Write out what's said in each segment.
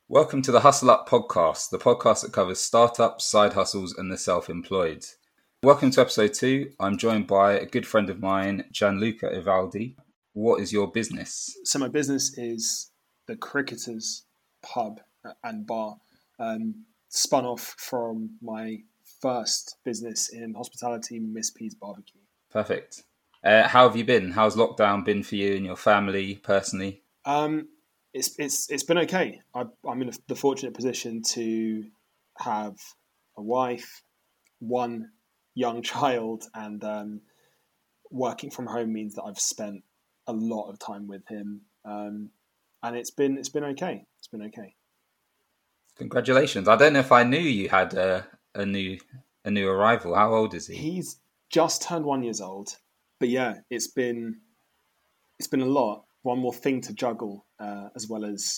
Welcome to the Hustle Up podcast, the podcast that covers startups, side hustles, and the self-employed. Welcome to episode 2. I'm joined by a good friend of mine, Gianluca Ivaldi. What is your business? So my business is the Cricketers Pub and Bar, spun off from my first business in hospitality, Miss P's Barbecue. Perfect. How have you been? How's lockdown been for you and your family personally? It's been okay. I'm in the fortunate position to have a wife, one young child, and working from home means that I've spent a lot of time with him, and it's been okay. It's been okay. Congratulations. I don't know if I knew you had a new arrival. How old is he? He's just turned 1 year old, but yeah, it's been a lot. One more thing to juggle, as well as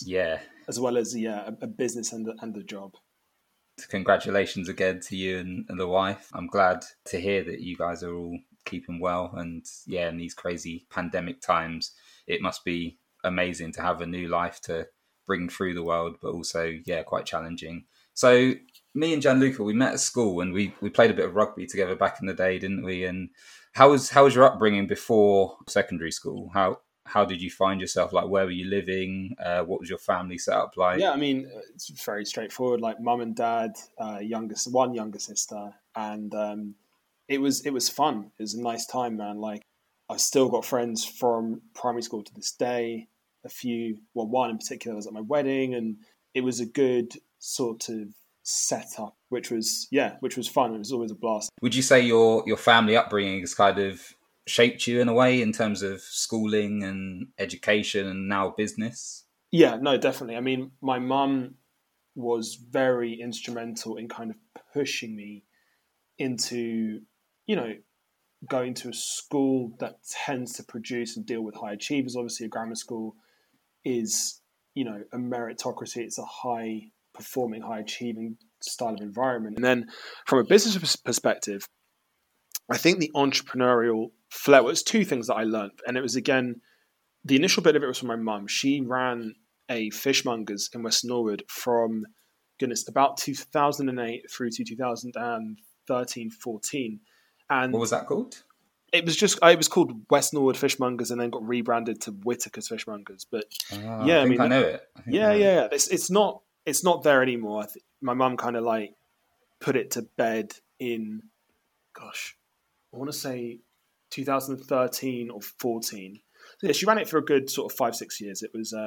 a business and a job. Congratulations again to you and the wife. I'm glad to hear that you guys are all keeping well. And yeah, in these crazy pandemic times, it must be amazing to have a new life to bring through the world, but also, yeah, quite challenging. So me and Gianluca, we met at school and we played a bit of rugby together back in the day, didn't we? And how was your upbringing before secondary school? How did you find yourself? Like, where were you living? What was your family set up like? Yeah, I mean, it's very straightforward. Like mum and dad, one younger sister, and it was fun. It was a nice time, man. Like, I've still got friends from primary school to this day. One in particular was at my wedding, and it was a good sort of setup, which was fun. It was always a blast. Would you say your family upbringing has kind of shaped you in a way in terms of schooling and education and now business? Yeah, no, definitely. I mean, my mum was very instrumental in kind of pushing me into, going to a school that tends to produce and deal with high achievers. Obviously, a grammar school is, a meritocracy. It's a high performing, high achieving style of environment. And then from a business perspective, I think the entrepreneurial flair was two things that I learned. And it was, again, the initial bit of it was from my mum. She ran a fishmongers in West Norwood from, about 2008 through to 2013, 14. And what was that called? It was called West Norwood Fishmongers and then got rebranded to Whitaker's Fishmongers. But yeah, I know it. Yeah. It's not there anymore. My mum kind of like put it to bed in, I want to say 2013 or 14. So yeah, she ran it for a good sort of 5-6 years. It was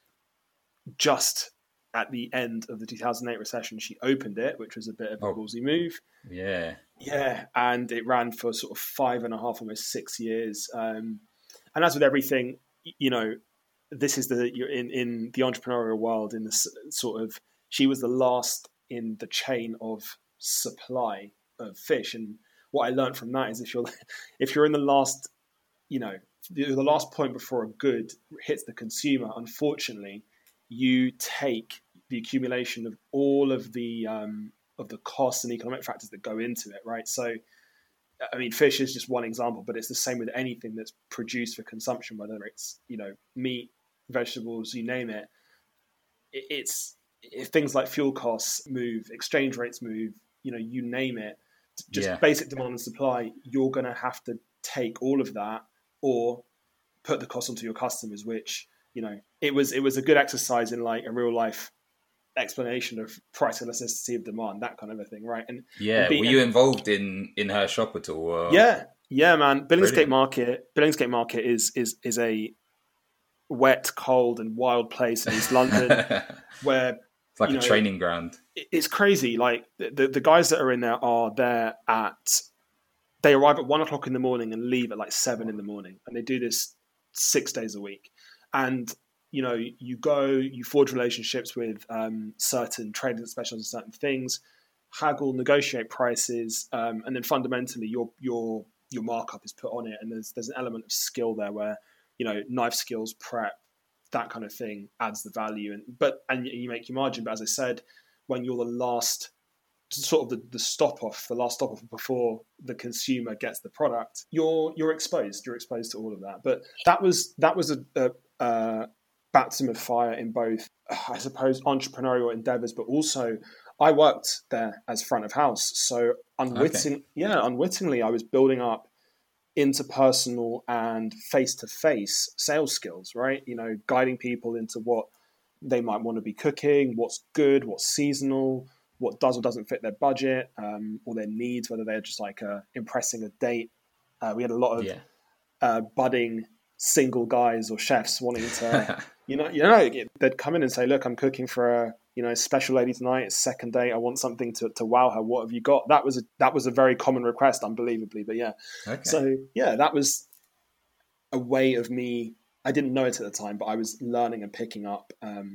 just at the end of the 2008 recession, she opened it, which was a bit of a ballsy move. Yeah. Yeah, and it ran for sort of 5.5, almost 6 years. And as with everything, this is you're in the entrepreneurial world, in this sort of, she was the last in the chain of supply of fish. And what I learned from that is if you're in the last, the last point before a good hits the consumer, unfortunately, you take the accumulation of all of the costs and economic factors that go into it, right? So, I mean, fish is just one example, but it's the same with anything that's produced for consumption, whether it's, meat, vegetables, you name it. It's if things like fuel costs move, exchange rates move, you name it, just basic demand and supply, you're going to have to take all of that or put the cost onto your customers, which, it was a good exercise in like a real life explanation of price elasticity of demand, that kind of a thing, right? And were you involved in her shop at all? Or? Yeah, man. Billingsgate Market is a wet, cold, and wild place in East London where it's like a training ground. It's crazy. Like the guys that are in there they arrive at 1 o'clock in the morning and leave at like 7 in the morning, and they do this 6 days a week. And you forge relationships with certain traders that specialize in certain things, haggle, negotiate prices, and then fundamentally your markup is put on it. And there's an element of skill there where, knife skills, prep, that kind of thing adds the value. And you make your margin. But as I said, when you're the last sort of the last stop off before the consumer gets the product, you're exposed. You're exposed to all of that. But that was baptism of fire in both, I suppose, entrepreneurial endeavors, but also I worked there as front of house. So Okay. unwittingly, I was building up interpersonal and face-to-face sales skills, right? Guiding people into what they might want to be cooking, what's good, what's seasonal, what does or doesn't fit their budget, or their needs, whether they're just like impressing a date. We had a lot of Yeah. budding single guys or chefs wanting to, they'd come in and say, "Look, I'm cooking for a special lady tonight. It's second date. I want something to wow her. What have you got?" That was a very common request, unbelievably. But yeah, Okay. so yeah, that was a way of me. I didn't know it at the time, but I was learning and picking up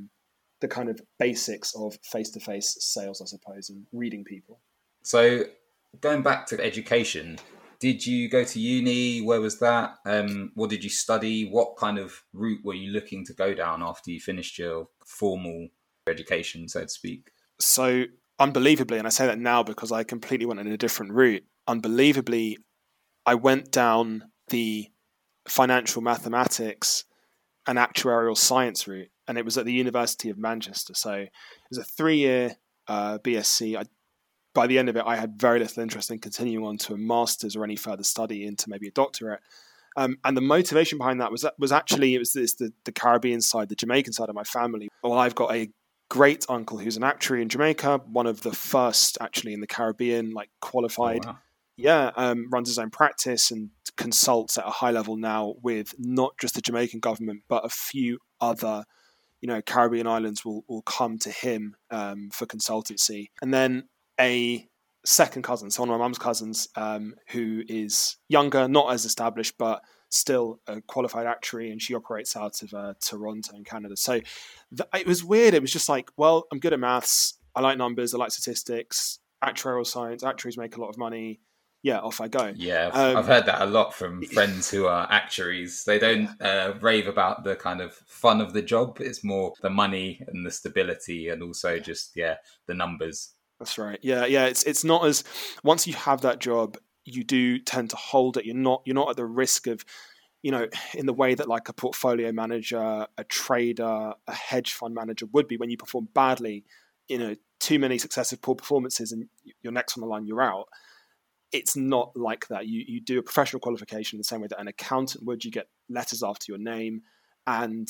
the kind of basics of face-to-face sales, I suppose, and reading people. So going back to education, did you go to uni? Where was that? What did you study? What kind of route were you looking to go down after you finished your formal education, so to speak? So unbelievably, and I say that now because I completely went in a different route. Unbelievably, I went down the financial mathematics and actuarial science route, and it was at the University of Manchester. So it was a 3-year BSc. By the end of it, I had very little interest in continuing on to a master's or any further study into maybe a doctorate. And the motivation behind that was actually it's the Caribbean side, the Jamaican side of my family. Well, I've got a great uncle who's an actuary in Jamaica, one of the first actually in the Caribbean, like Oh, qualified. wow. Yeah, runs his own practice and consults at a high level now with not just the Jamaican government, but a few other, Caribbean islands will come to him for consultancy. And then a second cousin, so one of my mum's cousins, who is younger, not as established, but still a qualified actuary, and she operates out of Toronto in Canada. So it was weird. It was just like, well, I'm good at maths. I like numbers. I like statistics. Actuarial science. Actuaries make a lot of money. Yeah, off I go. Yeah, I've heard that a lot from friends who are actuaries. They Yeah, don't rave about the kind of fun of the job. It's more the money and the stability, and also just the numbers. that's right. Yeah. It's not as once you have that job, you do tend to hold it. You're not at the risk of, in the way that like a portfolio manager, a trader, a hedge fund manager would be when you perform badly. Too many successive poor performances, and you're next on the line. You're out. It's not like that. You do a professional qualification the same way that an accountant would. You get letters after your name, and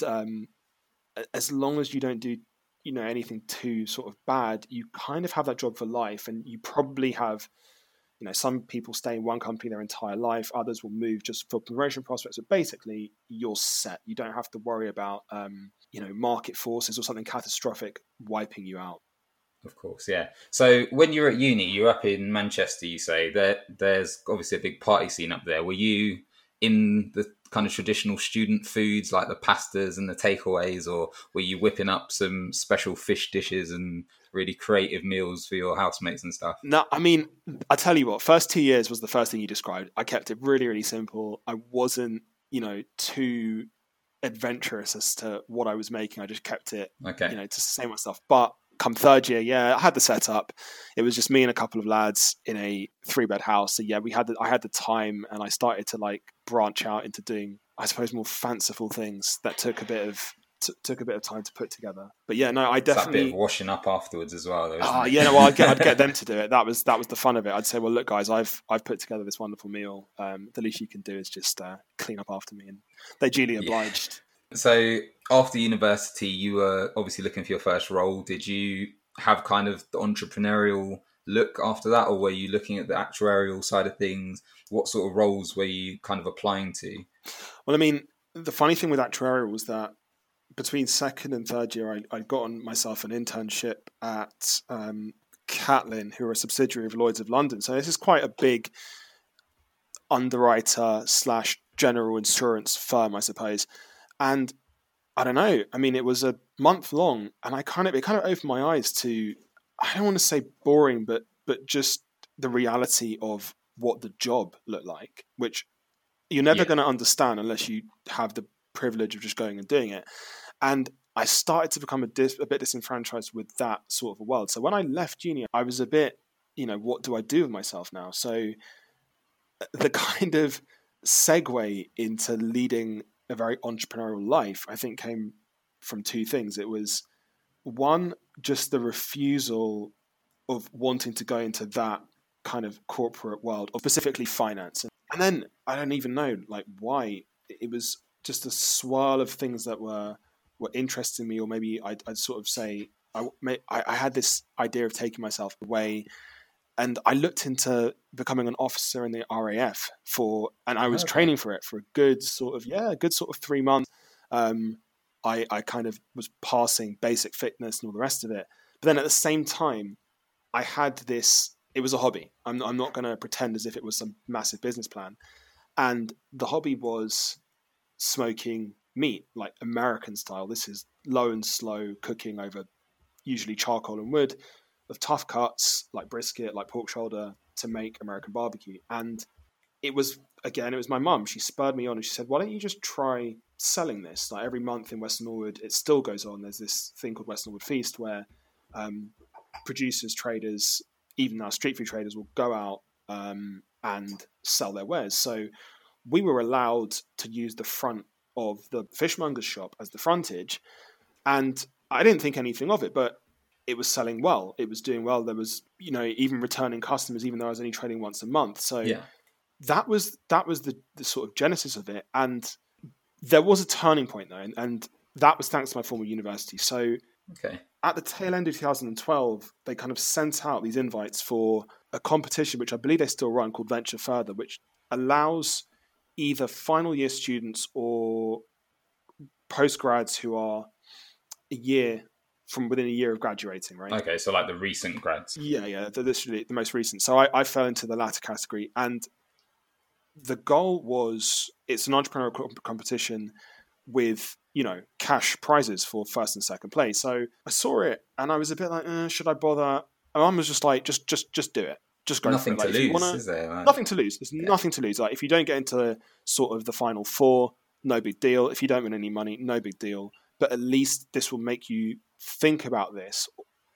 as long as you don't do anything too sort of bad, you kind of have that job for life. And you probably have, some people stay in one company their entire life, others will move just for promotion prospects, but basically you're set. You don't have to worry about market forces or something catastrophic wiping you out. Of course, yeah. So when you were at uni, you're up in Manchester, you say. There's obviously a big party scene up there. Were you in the kind of traditional student foods like the pastas and the takeaways, or were you whipping up some special fish dishes and really creative meals for your housemates and stuff? No, I mean, I tell you what, first 2 years was the first thing you described. I kept it really, really simple. I wasn't, too adventurous as to what I was making. I just kept it, Okay. to the same stuff. But come third year, I had the setup. It was just me and a couple of lads in a 3-bed house. So yeah, I had the time, and I started to like branch out into doing, I suppose, more fanciful things that took a bit of time to put together. But yeah, no, I It's that bit of definitely. washing up afterwards as well, though, isn't it? Yeah, no, well, I'd get them to do it. That was the fun of it. I'd say, well, look, guys, I've put together this wonderful meal. The least you can do is just clean up after me, and they duly Yeah. obliged. So after university, you were obviously looking for your first role. Did you have kind of the entrepreneurial look after that, or were you looking at the actuarial side of things? What sort of roles were you kind of applying to? Well, I mean, the funny thing with actuarial was that between second and third year, I'd gotten myself an internship at Catlin, who are a subsidiary of Lloyd's of London. So this is quite a big underwriter / general insurance firm, I suppose. And I don't know. I mean, it was a month long, and it kind of opened my eyes to, I don't want to say boring, but just the reality of what the job looked like, which you're never Yeah. going to understand unless you have the privilege of just going and doing it. And I started to become a bit disenfranchised with that sort of a world. So when I left uni, I was a bit, what do I do with myself now? So the kind of segue into leading a very entrepreneurial life, I think, came from two things. It was one, just the refusal of wanting to go into that kind of corporate world, or specifically finance. And then I don't even know like why. It was just a swirl of things that were interesting me, or maybe I'd sort of say I had this idea of taking myself away, and I looked into becoming an officer in the RAF and I was training for it for a good sort of 3 months. I kind of was passing basic fitness and all the rest of it, but then at the same time, I had this. It was a hobby. I'm not going to pretend as if it was some massive business plan. And the hobby was smoking meat, like American style. This is low and slow cooking over usually charcoal and wood of tough cuts, like brisket, like pork shoulder, to make American barbecue. And it was my mum. She spurred me on and she said, why don't you just try selling this? Like every month in Western Norwood, it still goes on. There's this thing called Western Norwood Feast where producers, traders, even now street food traders will go out and sell their wares. So we were allowed to use the front of the fishmonger's shop as the frontage. And I didn't think anything of it, but it was selling well. It was doing well. There was, even returning customers, even though I was only trading once a month. So that was the sort of genesis of it. And there was a turning point though. And that was thanks to my former university. So at the tail end of 2012, they kind of sent out these invites for a competition, which I believe they still run, called Venture Further, which allows either final year students or postgrads who are within a year of graduating, right? Okay, so like the recent grads. Yeah, the most recent. So I fell into the latter category, and the goal was, it's an entrepreneurial competition with, cash prizes for first and second place. So I saw it and I was a bit like, should I bother? And Mum was just like, just do it. Just go nothing for it. To lose, is there? Like, nothing to lose. There's nothing to lose. Like if you don't get into sort of the final four, no big deal. If you don't win any money, no big deal. But at least this will make you think about this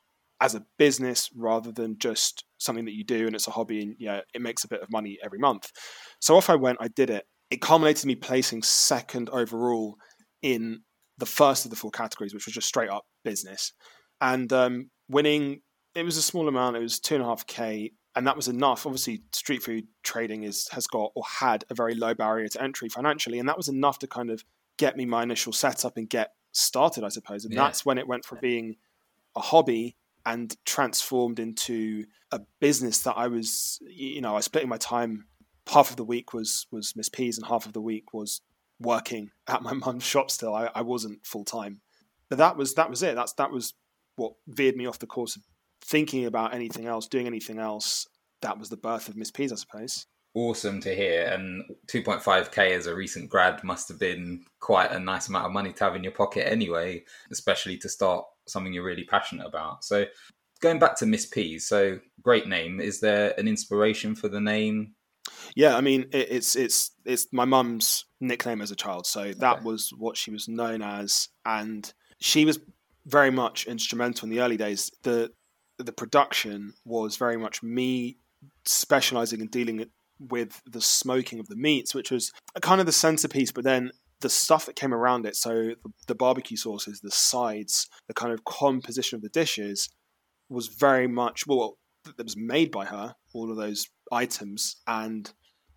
as a business rather than just something that you do and it's a hobby and it makes a bit of money every month. So off I went, I did it. It culminated in me placing second overall in the first of the four categories, which was just straight up business. And winning, it was a small amount, it was 2.5K, and that was enough. Obviously, street food trading has got or had a very low barrier to entry financially, and that was enough to kind of get me my initial setup and get started, I suppose. And that's when it went from being a hobby and transformed into a business that I was, I was splitting my time. Half of the week was Miss P's and half of the week was working at my mum's shop still. I wasn't full time. But that was it. That was what veered me off the course of thinking about anything else, doing anything else. That was the birth of Miss P's, I suppose. Awesome to hear. And 2.5K as a recent grad must have been quite a nice amount of money to have in your pocket anyway, especially to start something you're really passionate about. So going back to Miss P's, so great name. Is there an inspiration for the name? Yeah, I mean, it's my mum's nickname as a child. So that was what she was known as. And she was very much instrumental in the early days. The production was very much me specializing in dealing with the smoking of the meats, which was kind of the centerpiece, but then the stuff that came around it. So the barbecue sauces, the sides, the kind of composition of the dishes was very much, that was made by her, all of those items. And,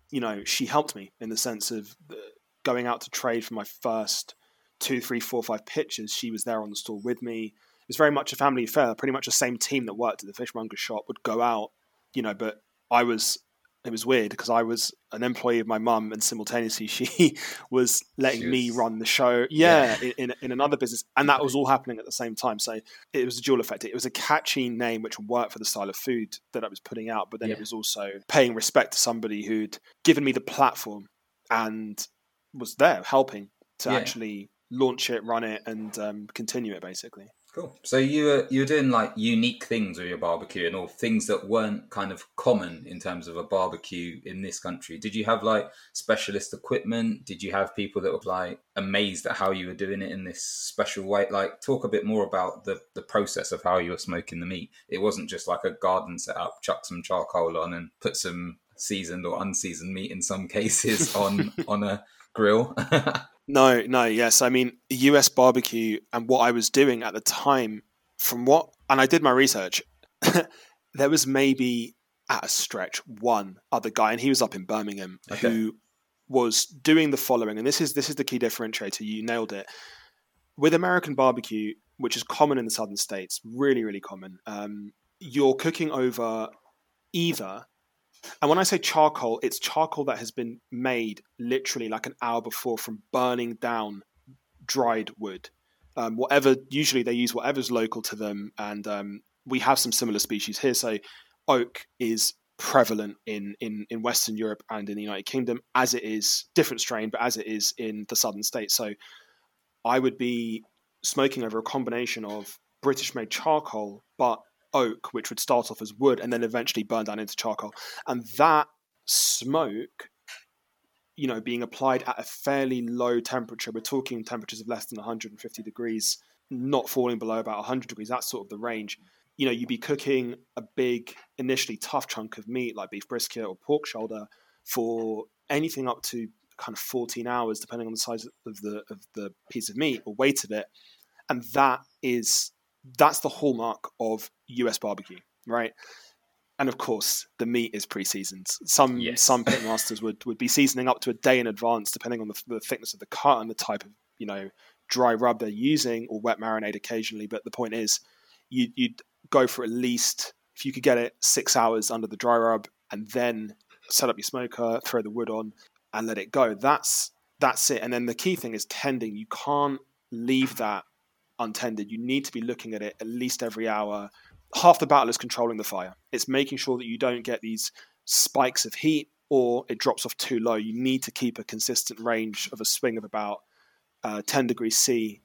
she helped me in the sense of going out to trade for my first 2, 3, 4, 5 pitches. She was there on the stall with me. It was very much a family affair. Pretty much the same team that worked at the fishmonger shop would go out, but it was weird because I was an employee of my mum and simultaneously she was letting me run the show. In another business. And that was all happening at the same time. So it was a dual effect. It was a catchy name which worked for the style of food that I was putting out. But then it was also paying respect to somebody who'd given me the platform and was there helping to actually launch it, run it, and continue it basically. Cool. So you were doing like unique things with your barbecue or things that weren't kind of common in terms of a barbecue in this country. Did you have like specialist equipment? Did you have people that were like amazed at how you were doing it in this special way? Like talk a bit more about the process of how you were smoking the meat. It wasn't just like a garden setup, chuck some charcoal on and put some seasoned or unseasoned meat in some cases on a grill. No, no, yes. I mean, US barbecue and what I was doing at the time, and I did my research, there was maybe at a stretch one other guy, and he was up in Birmingham, Okay. who was doing the following. And this is the key differentiator. You nailed it. With American barbecue, which is common in the southern states, really, really common, you're cooking over either. And when I say charcoal, it's charcoal that has been made literally like an hour before from burning down dried wood. Usually they use whatever's local to them, and we have some similar species here. So oak is prevalent in Western Europe and in the United Kingdom, as it is different strain, but as it is in the southern states. So I would be smoking over a combination of British-made charcoal, but oak, which would start off as wood and then eventually burn down into charcoal. And that smoke, being applied at a fairly low temperature, we're talking temperatures of less than 150 degrees, not falling below about 100 degrees, that's sort of the range. You'd be cooking a big, initially tough chunk of meat like beef brisket or pork shoulder for anything up to kind of 14 hours, depending on the size of the piece of meat or weight of it. And that's the hallmark of US barbecue, right? And of course, the meat is pre-seasoned. Some pitmasters would be seasoning up to a day in advance, depending on the thickness of the cut and the type of dry rub they're using, or wet marinade occasionally. But the point is, you'd go for at least, if you could get it, 6 hours under the dry rub, and then set up your smoker, throw the wood on, and let it go. That's it. And then the key thing is tending. You can't leave that untended. You need to be looking at it at least every hour. Half the battle is controlling the fire. It's making sure that you don't get these spikes of heat or it drops off too low. You need to keep a consistent range of a swing of about 10 degrees C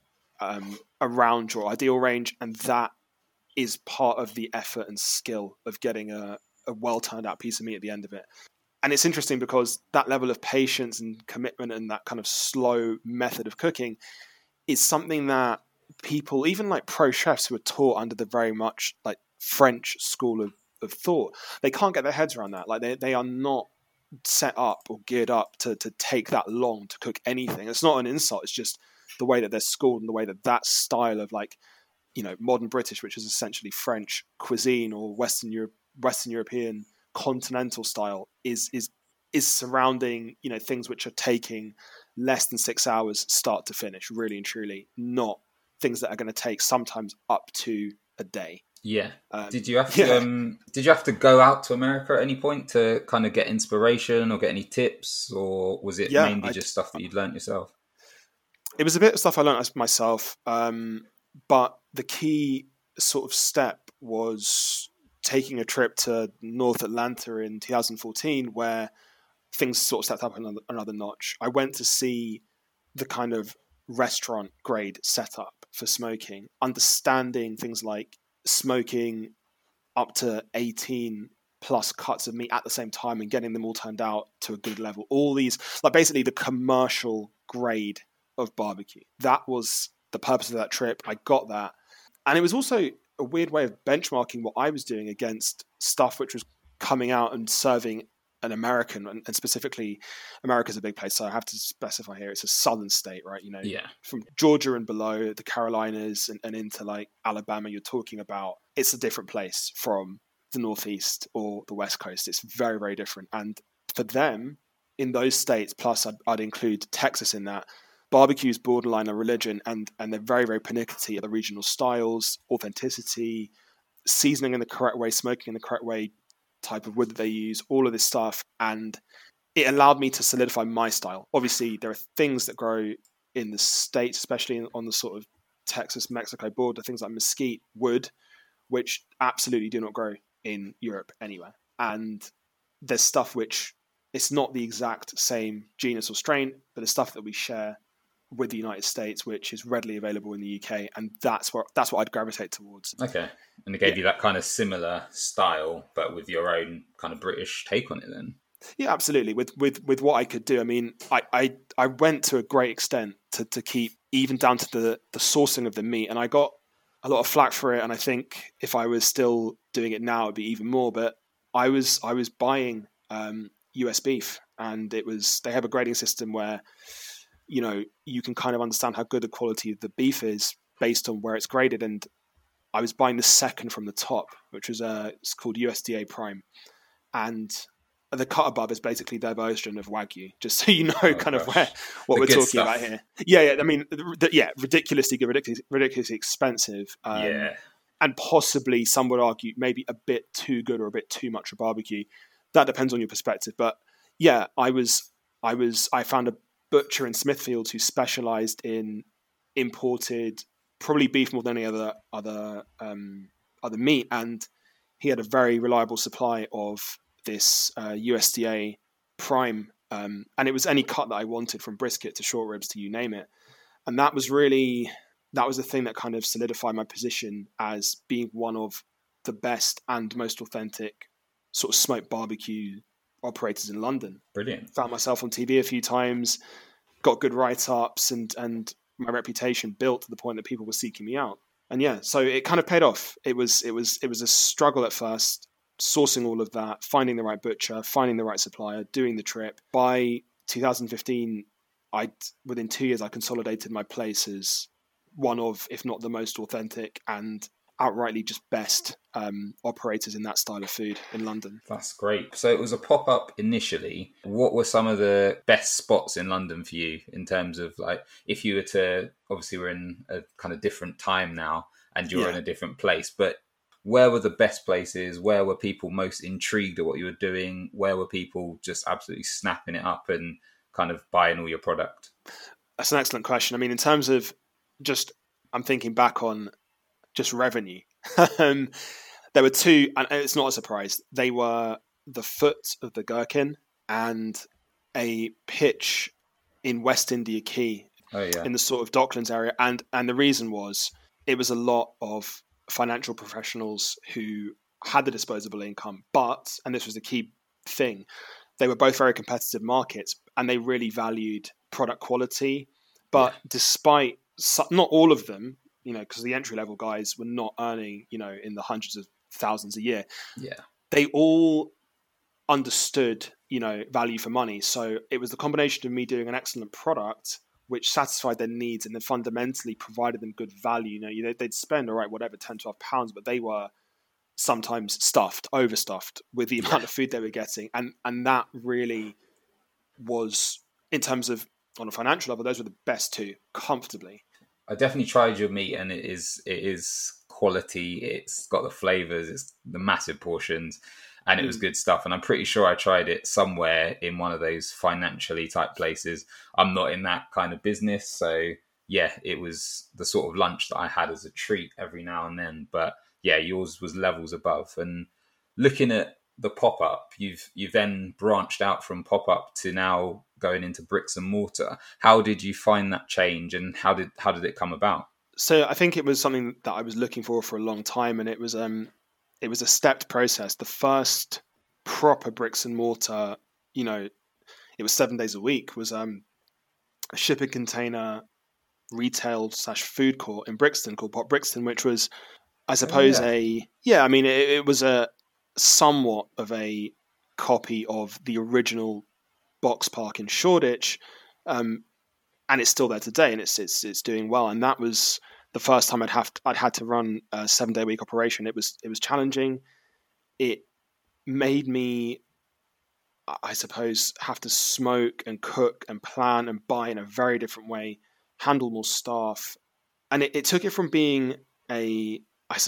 around your ideal range, and that is part of the effort and skill of getting a well turned out piece of meat at the end of it. And it's interesting because that level of patience and commitment and that kind of slow method of cooking is something that people, even like pro chefs who are taught under the very much like French school of thought, they can't get their heads around that. Like they are not set up or geared up to take that long to cook anything. It's not an insult. It's just the way that they're schooled and the way that style of modern British, which is essentially French cuisine, or Western European continental style is surrounding things which are taking less than 6 hours start to finish, really and truly, not things that are going to take sometimes up to a day. Yeah. Did you have to go out to America at any point to kind of get inspiration or get any tips, or was it mainly just stuff that you'd learned yourself? It was a bit of stuff I learned myself, but the key sort of step was taking a trip to North Atlanta in 2014, where things sort of stepped up another notch. I went to see the kind of restaurant grade setup for smoking, understanding things like smoking up to 18 plus cuts of meat at the same time and getting them all turned out to a good level. All these, like basically the commercial grade of barbecue. That was the purpose of that trip. I got that. And it was also a weird way of benchmarking what I was doing against stuff which was coming out and serving an American, and specifically America's a big place, so I have to specify here it's a southern state, right? From Georgia and below, the Carolinas and into like Alabama, you're talking about, it's a different place from the Northeast or the West Coast. It's very, very different. And for them, in those states, plus I'd include Texas in that, barbecue is borderline a religion, and they're very, very pernickety at the regional styles, authenticity, seasoning in the correct way, smoking in the correct way, type of wood that they use, all of this stuff. And it allowed me to solidify my style. Obviously, there are things that grow in the States, especially on the sort of Texas-Mexico border, things like mesquite wood, which absolutely do not grow in Europe anywhere. And there's stuff which it's not the exact same genus or strain, but the stuff that we share with the United States, which is readily available in the UK, and that's what I'd gravitate towards. Okay, and it gave you that kind of similar style, but with your own kind of British take on it, then. Yeah, absolutely. With what I could do, I mean, I went to a great extent to keep even down to the sourcing of the meat, and I got a lot of flack for it. And I think if I was still doing it now, it'd be even more. But I was buying US beef, and they have a grading system where you can kind of understand how good the quality of the beef is based on where it's graded. And I was buying the second from the top, which was it's called USDA Prime, and the cut above is basically their version of Wagyu. Just so you know, what we're talking stuff about here. Yeah. I mean, ridiculously good, ridiculously expensive. And possibly some would argue maybe a bit too good or a bit too much for barbecue. That depends on your perspective. But yeah, I found a butcher in Smithfield who specialised in imported probably beef more than any other meat, and he had a very reliable supply of this USDA Prime, and it was any cut that I wanted, from brisket to short ribs to you name it. And that was the thing that kind of solidified my position as being one of the best and most authentic sort of smoked barbecue operators in London. Brilliant. Found myself on TV a few times, got good write-ups, and my reputation built to the point that people were seeking me out. And yeah, so it kind of paid off. It was a struggle at first, sourcing all of that, finding the right butcher, finding the right supplier, doing the trip. By 2015, within 2 years, I consolidated my place as one of, if not the most authentic and outrightly just best operators in that style of food in London. That's great. So it was a pop-up initially. What were some of the best spots in London for you in terms of, like, if you were to, obviously we're in a kind of different time now and you're in a different place, but where were the best places? Where were people most intrigued at what you were doing? Where were people just absolutely snapping it up and kind of buying all your product? That's an excellent question. I mean, in terms of I'm thinking back on just revenue. There were two, and it's not a surprise. They were the Foot of the Gherkin and a pitch in West India Quay, in the sort of Docklands area. And the reason was, it was a lot of financial professionals who had the disposable income, but, and this was the key thing, they were both very competitive markets and they really valued product quality. But despite, not all of them, because the entry-level guys were not earning, in the hundreds of thousands a year. Yeah. They all understood, value for money. So it was the combination of me doing an excellent product, which satisfied their needs and then fundamentally provided them good value. They'd spend, whatever, 10, 12 pounds, but they were sometimes overstuffed with the amount of food they were getting. And that really was, in terms of, on a financial level, those were the best two, comfortably. I definitely tried your meat, and it is quality. It's got the flavors. It's the massive portions, and it was good stuff. And I'm pretty sure I tried it somewhere in one of those financially type places. I'm not in that kind of business, so yeah, it was the sort of lunch that I had as a treat every now and then. But yeah, yours was levels above. And looking at the pop-up, you've then branched out from pop-up to now going into bricks and mortar. How did you find that change, and how did it come about? So I think it was something that I was looking for a long time, and it was a stepped process. The first proper bricks and mortar, it was 7 days a week, was a shipping container retail / food court in Brixton called Pop Brixton, which was, I suppose, it was a somewhat of a copy of the original Box Park in Shoreditch, and it's still there today, and it's doing well. And that was the first time I'd had to run a 7-day week operation. It was challenging. It made me, I suppose, have to smoke and cook and plan and buy in a very different way, handle more staff, and it took it from being in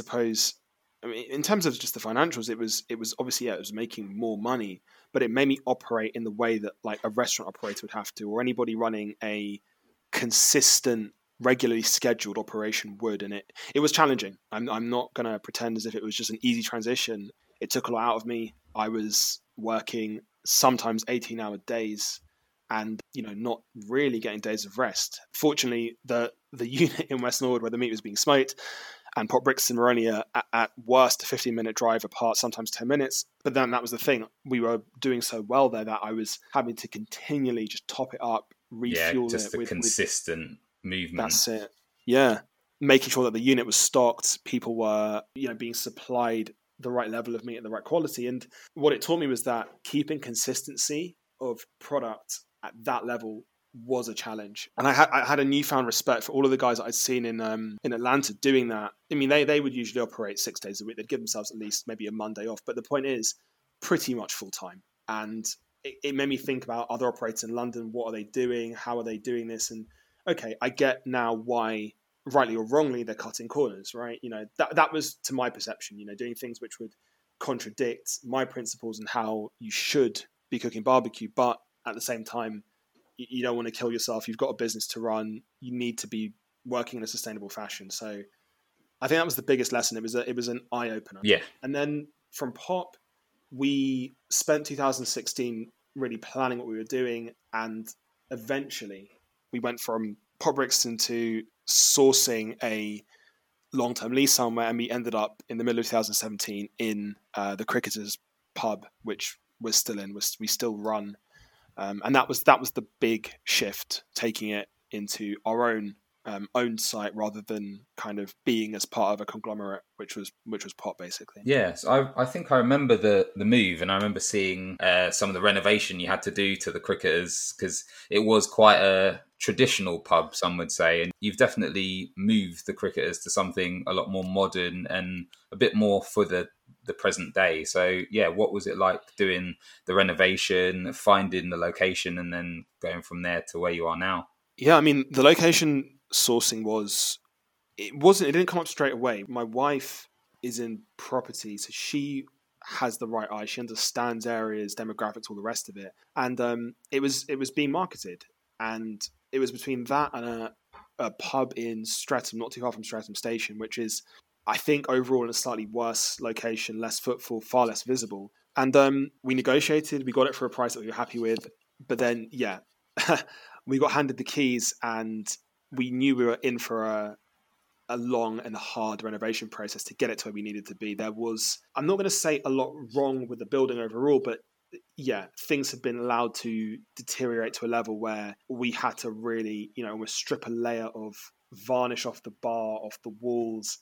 terms of just the financials, it was obviously, it was making more money, but it made me operate in the way that, like, a restaurant operator would have to, or anybody running a consistent, regularly scheduled operation would. And it was challenging. I'm not going to pretend as if it was just an easy transition. It took a lot out of me. I was working sometimes 18-hour days and, not really getting days of rest. Fortunately, the unit in West Norwood where the meat was being smoked and Pop Brixton were only at worst a 15-minute drive apart, sometimes 10 minutes. But then that was the thing. We were doing so well there that I was having to continually just top it up, refuel it. Just the consistent movement. That's it. Yeah. Making sure that the unit was stocked, people were, being supplied the right level of meat at the right quality. And what it taught me was that keeping consistency of product at that level was a challenge. And I had a newfound respect for all of the guys that I'd seen in Atlanta doing that. I mean, they would usually operate 6 days a week. They'd give themselves at least maybe a Monday off. But the point is, pretty much full time. And it made me think about other operators in London. What are they doing? How are they doing this? And okay, I get now why, rightly or wrongly, they're cutting corners, right? That was, to my perception, doing things which would contradict my principles and how you should be cooking barbecue. But at the same time, you don't want to kill yourself. You've got a business to run. You need to be working in a sustainable fashion. So I think that was the biggest lesson. It was an eye opener. Yeah. And then from Pop, we spent 2016 really planning what we were doing, and eventually we went from Pop Brixton to sourcing a long-term lease somewhere, and we ended up in the middle of 2017 in the Cricketers pub, which we're still in. We still run. And that was the big shift, taking it into our own site rather than kind of being as part of a conglomerate, which was Pop basically. Yes, I think I remember the move, and I remember seeing some of the renovation you had to do to the Cricketers, because it was quite a traditional pub, some would say, and you've definitely moved the Cricketers to something a lot more modern and a bit more for the present day. So yeah, what was it like doing the renovation, finding the location, and then going from there to where you are now? Yeah, I mean, the location sourcing it didn't come up straight away. My wife is in property, so she has the right eye. She understands areas, demographics, all the rest of it. And it was being marketed, and it was between that and a pub in Streatham, not too far from Streatham Station, which is, I think, overall in a slightly worse location, less footfall, far less visible. And we negotiated, we got it for a price that we were happy with. But then, yeah, we got handed the keys, and we knew we were in for a long and hard renovation process to get it to where we needed to be. There was, I'm not going to say a lot wrong with the building overall, but yeah, things have been allowed to deteriorate to a level where we had to really, almost strip a layer of varnish off the bar, off the walls,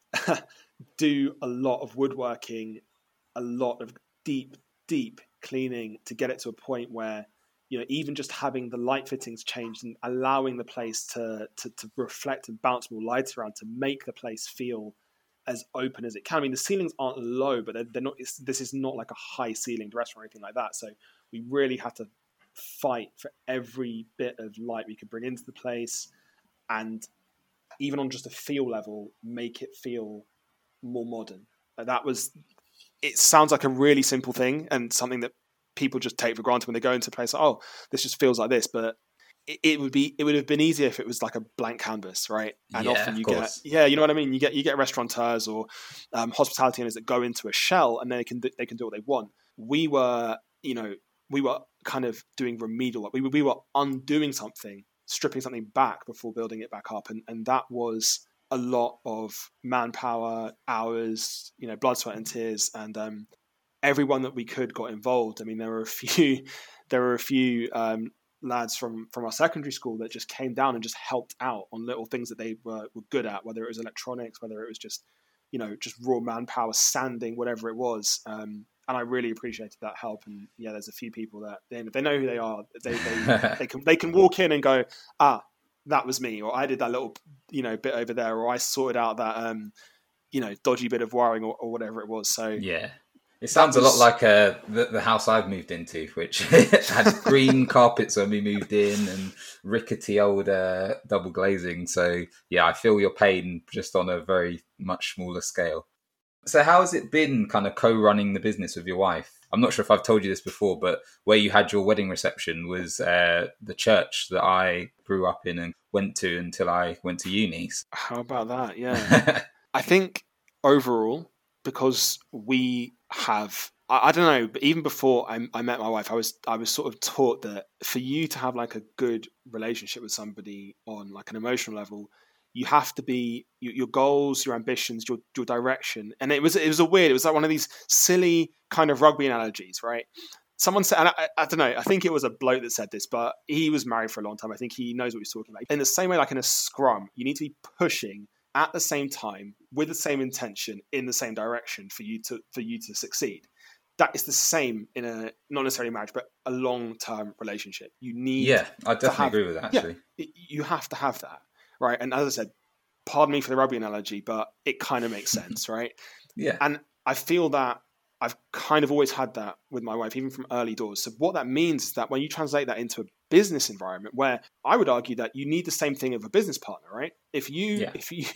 do a lot of woodworking, a lot of deep cleaning to get it to a point where, even just having the light fittings changed and allowing the place to reflect and bounce more lights around to make the place feel as open as it can. I mean, the ceilings aren't low, but they're not. This is not like a high ceilinged restaurant or anything like that. So we really had to fight for every bit of light we could bring into the place, and even on just a feel level, make it feel more modern. It sounds like a really simple thing and something that people just take for granted when they go into a place. Like, oh, this just feels like this, but it would have been easier if it was like a blank canvas, right? And often you get, you know what I mean. You get restaurateurs or hospitality owners that go into a shell and they can do what they want. We were kind of doing remedial work. We were undoing something, stripping something back before building it back up, and that was a lot of manpower, hours, blood, sweat, and tears, and everyone that we could got involved. I mean, there were a few lads from our secondary school that just came down and just helped out on little things that they were good at, whether it was electronics, whether it was just raw manpower, sanding, whatever it was. And I really appreciated that help. And yeah, there's a few people that they know who they are. They can walk in and go, that was me, or I did that little bit over there, or I sorted out that dodgy bit of wiring or whatever it was. So yeah. It sounds a lot like the house I've moved into, which had green carpets when we moved in and rickety old double glazing. So, yeah, I feel your pain just on a very much smaller scale. So how has it been kind of co-running the business with your wife? I'm not sure if I've told you this before, but where you had your wedding reception was the church that I grew up in and went to until I went to uni. How about that? Yeah. I think overall, because we have, I don't know, but even before I met my wife, I was sort of taught that for you to have like a good relationship with somebody on like an emotional level, you have to be your goals, your ambitions, your direction. And it was like one of these silly kind of rugby analogies, right? Someone said, and I don't know, I think it was a bloke that said this, but he was married for a long time. I think he knows what he's talking about. In the same way, like in a scrum, you need to be pushing at the same time with the same intention in the same direction for you to succeed. that is the same in a not necessarily marriage, but a long-term relationship. You need I definitely agree with that, actually. You have to have that, right? And as I said, pardon me for the rugby analogy, but it kind of makes sense, right? Yeah. And I feel that I've kind of always had that with my wife, even from early doors. So what that means is that when you translate that into a business environment, where I would argue that you need the same thing of a business partner, right? If you're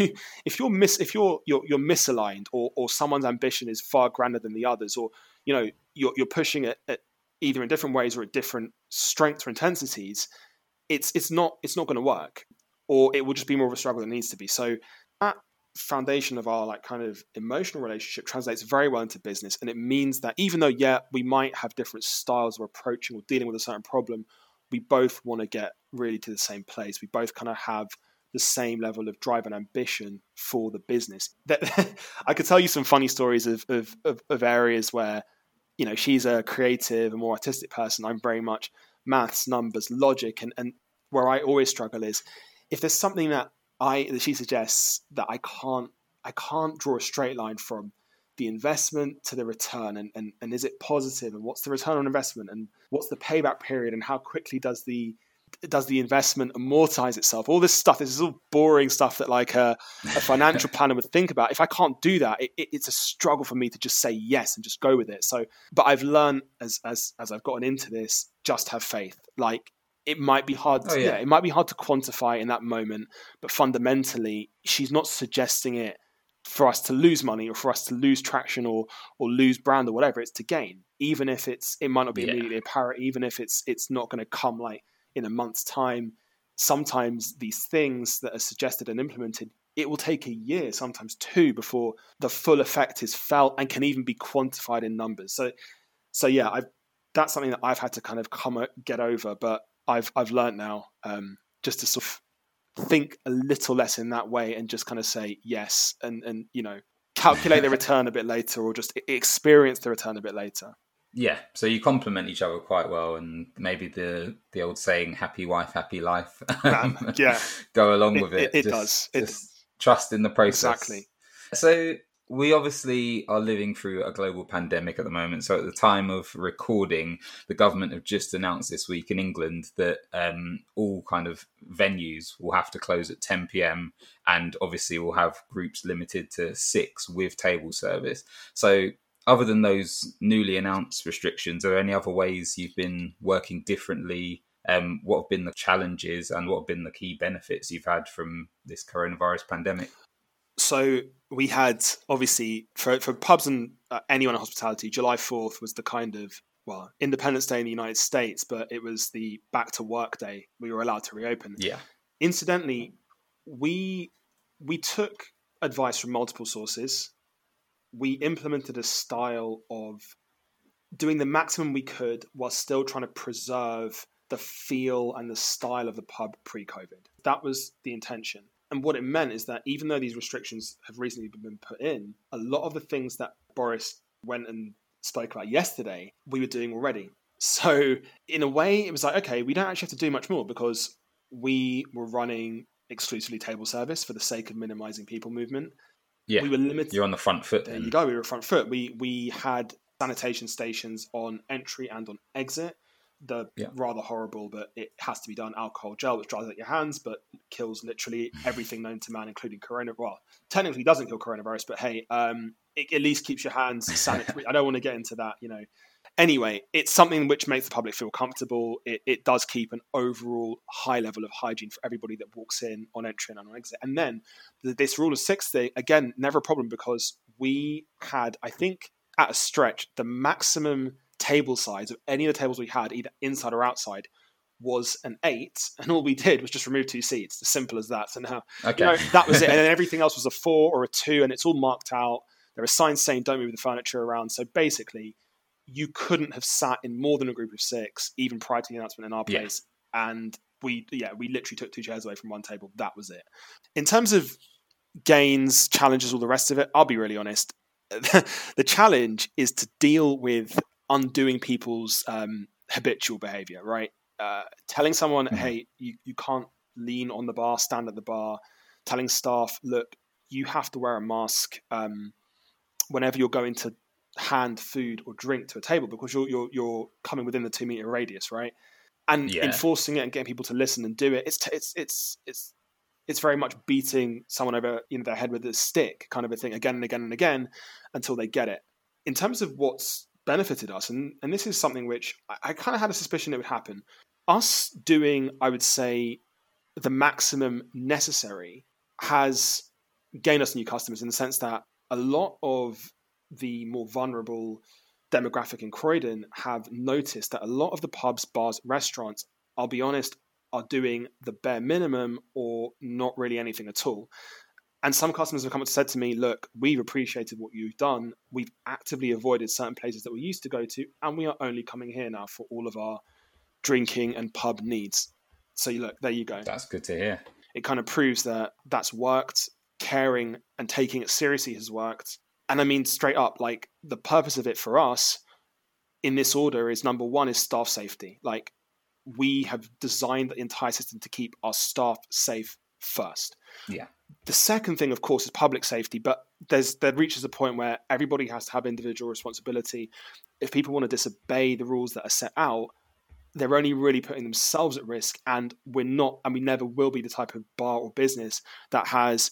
misaligned, or someone's ambition is far grander than the others, or you're pushing it at either in different ways or at different strengths or intensities, it's not going to work, or it will just be more of a struggle than it needs to be. So that foundation of our kind of emotional relationship translates very well into business, and it means that even though we might have different styles of approaching or dealing with a certain problem, we both want to get really to the same place. We both kind of have the same level of drive and ambition for the business. I could tell you some funny stories of areas where she's a creative and more artistic person. I'm very much maths, numbers, logic, and where I always struggle is if there's something that she suggests that I can't draw a straight line from the investment to the return, and is it positive, and what's the return on investment, and what's the payback period, and how quickly does the investment amortize itself? All this stuff, this is all boring stuff that a financial planner would think about. If I can't do that, it's a struggle for me to just say yes and just go with it. So, but I've learned as I've gotten into this, just have faith. It might be hard. It might be hard to quantify in that moment, but fundamentally, she's not suggesting it for us to lose money or for us to lose traction or lose brand or whatever. It's to gain, even if it might not be immediately apparent, even if it's not going to come in a month's time. Sometimes these things that are suggested and implemented, it will take a year, sometimes two, before the full effect is felt and can even be quantified in numbers. So yeah, that's something that I've had to kind of get over, but I've learned now just to sort of think a little less in that way and just kind of say yes and calculate the return a bit later, or just experience the return a bit later. Yeah, so you complement each other quite well, and maybe the old saying "happy wife, happy life" go along with it. It does. Trust in the process. Exactly. So we obviously are living through a global pandemic at the moment. So at the time of recording, the government have just announced this week in England that all kind of venues will have to close at 10 p.m. and obviously will have groups limited to 6 with table service. So other than those newly announced restrictions, are there any other ways you've been working differently? What have been the challenges and what have been the key benefits you've had from this coronavirus pandemic? So we had, obviously, for pubs and anyone in hospitality, July 4th was the kind of, Independence Day in the United States, but it was the back to work day. We were allowed to reopen. Yeah. Incidentally, we took advice from multiple sources. We implemented a style of doing the maximum we could while still trying to preserve the feel and the style of the pub pre-COVID. That was the intention. And what it meant is that even though these restrictions have recently been put in, a lot of the things that Boris went and spoke about yesterday, we were doing already. So in a way, it was like, okay, we don't actually have to do much more because we were running exclusively table service for the sake of minimizing people movement. Yeah, we were limited. You're on the front foot. There you go. We were front foot. We had sanitation stations on entry and on exit. Rather horrible, but it has to be done. Alcohol gel, which dries out your hands, but kills literally everything known to man, including corona. Well, technically doesn't kill coronavirus, but hey, it at least keeps your hands sanitary. I don't want to get into that, Anyway, it's something which makes the public feel comfortable. It does keep an overall high level of hygiene for everybody that walks in on entry and on exit. And then this rule of 6 thing, again, never a problem because we had, I think, at a stretch, the maximum table size of any of the tables we had, either inside or outside, was an 8, and all we did was just remove 2 seats. As simple as that. So now, that was it. And then everything else was a 4 or a 2, and it's all marked out. There are signs saying don't move the furniture around. So basically, you couldn't have sat in more than a group of 6, even prior to the announcement in our place. Yeah. And we literally took 2 chairs away from one table. That was it. In terms of gains, challenges, all the rest of it, I'll be really honest. The challenge is to deal with undoing people's habitual behavior, right? Telling someone, hey, you can't lean on the bar, stand at the bar. Telling staff, look, you have to wear a mask whenever you're going to hand food or drink to a table because you're coming within the 2 meter radius, right? And enforcing it and getting people to listen and do it, it's very much beating someone over their head with a stick, kind of a thing, again and again and again, until they get it. In terms of what's benefited us, and this is something which I kind of had a suspicion it would happen, us doing, I would say, the maximum necessary has gained us new customers, in the sense that a lot of the more vulnerable demographic in Croydon have noticed that a lot of the pubs, bars, restaurants, I'll be honest, are doing the bare minimum or not really anything at all. And some customers have come up and said to me, look, we've appreciated what you've done. We've actively avoided certain places that we used to go to, and we are only coming here now for all of our drinking and pub needs. So look, there you go. That's good to hear. It kind of proves that that's worked. Caring and taking it seriously has worked. And I mean, straight up, like, the purpose of it for us in this order is, number one, is staff safety. Like, we have designed the entire system to keep our staff safe first. Yeah. The second thing, of course, is public safety, but there reaches a point where everybody has to have individual responsibility. If people want to disobey the rules that are set out, they're only really putting themselves at risk, and we're not, and we never will be, the type of bar or business that has,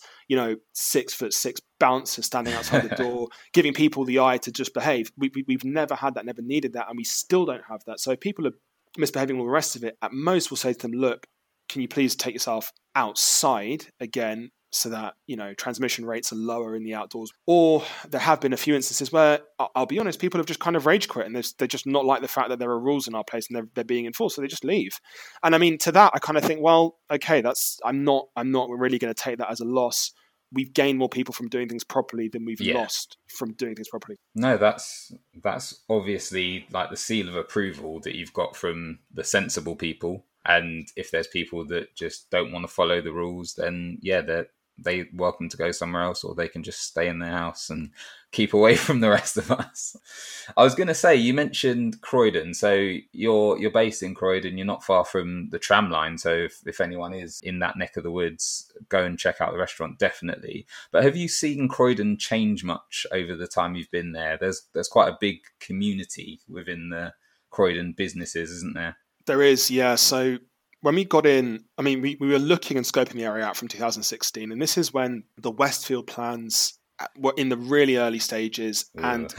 6'6" bouncers standing outside the door, giving people the eye to just behave. We've never had that, never needed that, and we still don't have that. So if people are misbehaving, all the rest of it, at most we'll say to them, look, can you please take yourself outside again, so that, transmission rates are lower in the outdoors. Or there have been a few instances where, I'll be honest, people have just kind of rage quit, and they're just not like the fact that there are rules in our place and they're being enforced, so they just leave. And I mean, to that, I kind of think, well, okay, I'm not really going to take that as a loss. We've gained more people from doing things properly than we've lost from doing things properly. No, that's obviously like the seal of approval that you've got from the sensible people. And if there's people that just don't want to follow the rules, then they're welcome to go somewhere else, or they can just stay in their house and keep away from the rest of us. I was going to say, you mentioned Croydon. So you're based in Croydon. You're not far from the tram line. So if anyone is in that neck of the woods, go and check out the restaurant, definitely. But have you seen Croydon change much over the time you've been there? There's quite a big community within the Croydon businesses, isn't there? There is, yeah. So when we got in, I mean, we were looking and scoping the area out from 2016, and this is when the Westfield plans were in the really early stages. And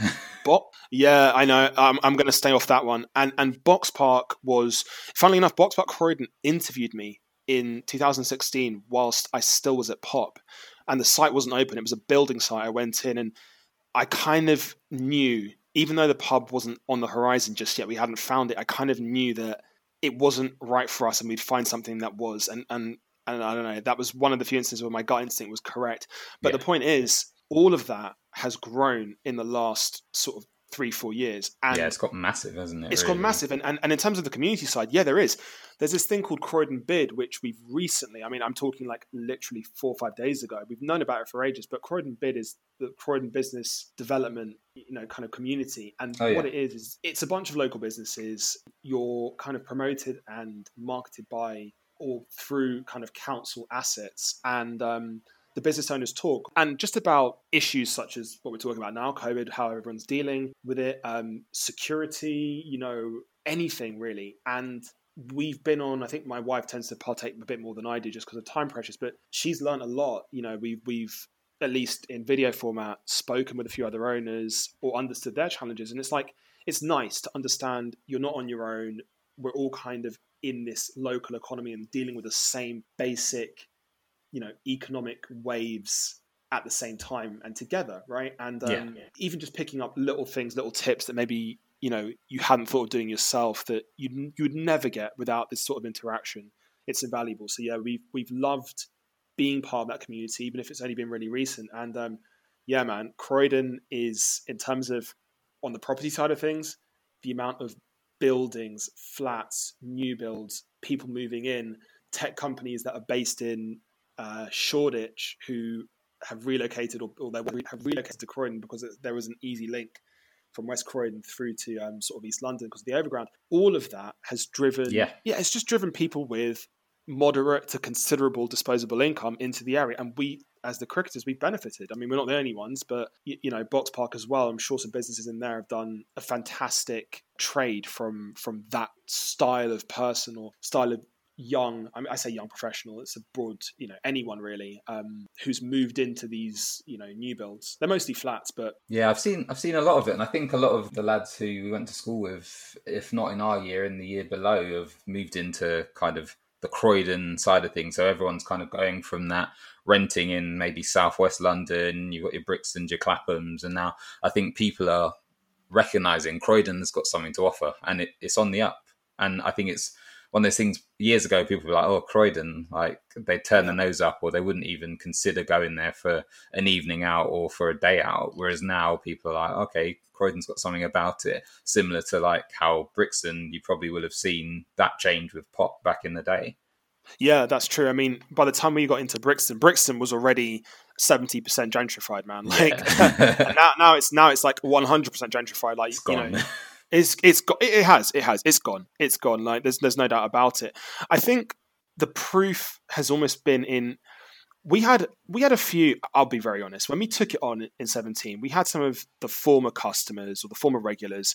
yeah, I know, I'm going to stay off that one. And Box Park was, funnily enough, Box Park Croydon interviewed me in 2016 whilst I still was at Pop, and the site wasn't open. It was a building site. I went in and I kind of knew, even though the pub wasn't on the horizon just yet, we hadn't found it, I kind of knew that it wasn't right for us, and we'd find something that was. And I don't know, that was one of the few instances where my gut instinct was correct. But the point is, all of that has grown in the last sort of 3-4 years. And it's got massive, hasn't it? It's gone massive. And in terms of the community side, there is. There's this thing called Croydon Bid, which we've recently, I mean, I'm talking like literally 4 or 5 days ago. We've known about it for ages, but Croydon Bid is the Croydon business development, kind of community. And what it is it's a bunch of local businesses. You're kind of promoted and marketed by or through kind of council assets. And the business owners talk, and just about issues such as what we're talking about now, COVID, how everyone's dealing with it, security, anything really. And we've been on, I think my wife tends to partake a bit more than I do just because of time pressures, but she's learned a lot. We've at least in video format spoken with a few other owners or understood their challenges. And it's like, it's nice to understand you're not on your own. We're all kind of in this local economy and dealing with the same basic economic waves at the same time and together, right? And even just picking up little things, little tips that maybe you hadn't thought of doing yourself that you would never get without this sort of interaction. It's invaluable. So we've loved being part of that community, even if it's only been really recent. And man, Croydon is, in terms of on the property side of things, the amount of buildings, flats, new builds, people moving in, tech companies that are based in Shoreditch who have relocated or they have relocated to Croydon because there was an easy link from West Croydon through to sort of East London because of the overground. All of that has driven, it's just driven people with moderate to considerable disposable income into the area. And as the cricketers, we've benefited. I mean, we're not the only ones, but Box Park as well. I'm sure some businesses in there have done a fantastic trade from that style of person or style of young. I mean, I say young professional. It's a broad, anyone really who's moved into these, new builds. They're mostly flats, but yeah, I've seen a lot of it, and I think a lot of the lads who we went to school with, if not in our year, in the year below, have moved into kind of the Croydon side of things. So everyone's kind of going from that renting in maybe southwest London. You've got your Brixtons, your Claphams, and now I think people are recognising Croydon's got something to offer, and it's on the up. And I think it's one of those things. Years ago, people were like, "Oh, Croydon!" Like they'd turn their nose up, or they wouldn't even consider going there for an evening out or for a day out. Whereas now, people are like, "Okay, Croydon's got something about it." Similar to like how Brixton, you probably will have seen that change with Pop back in the day. Yeah, that's true. I mean, by the time we got into Brixton was already 70% gentrified, man. Like, and now it's like 100% gentrified. Like, it's gone. It's gone. Like, there's no doubt about it. I think the proof has almost been in. We had a few. I'll be very honest. When we took it on in 2017, we had some of the former customers or the former regulars,